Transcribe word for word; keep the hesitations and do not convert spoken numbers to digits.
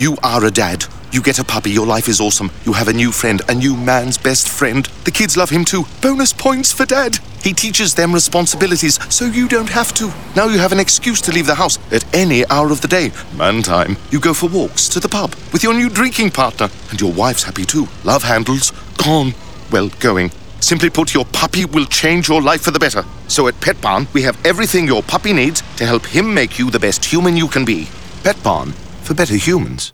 You are a dad. You get a puppy, your life is awesome. You have a new friend, a new man's best friend. The kids love him too. Bonus points for Dad. He teaches them responsibilities, so you don't have to. Now you have an excuse to leave the house at any hour of the day. Man time. You go for walks to the pub with your new drinking partner. And your wife's happy too. Love handles. Gone. Well, going. Simply put, your puppy will change your life for the better. So at Pet Barn, we have everything your puppy needs to help him make you the best human you can be. Pet Barn, for better humans.